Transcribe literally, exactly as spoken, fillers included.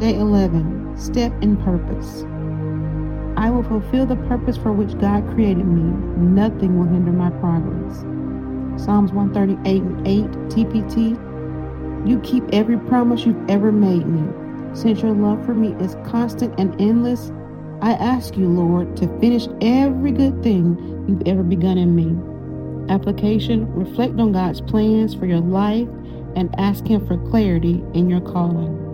Day eleven. Step in purpose. I will fulfill the purpose for which God created me. Nothing will hinder my progress. Psalms one thirty-eight and eight, T P T. You keep every promise you've ever made me. Since your love for me is constant and endless, I ask you, Lord, to finish every good thing you've ever begun in me. Application: reflect on God's plans for your life and ask Him for clarity in your calling.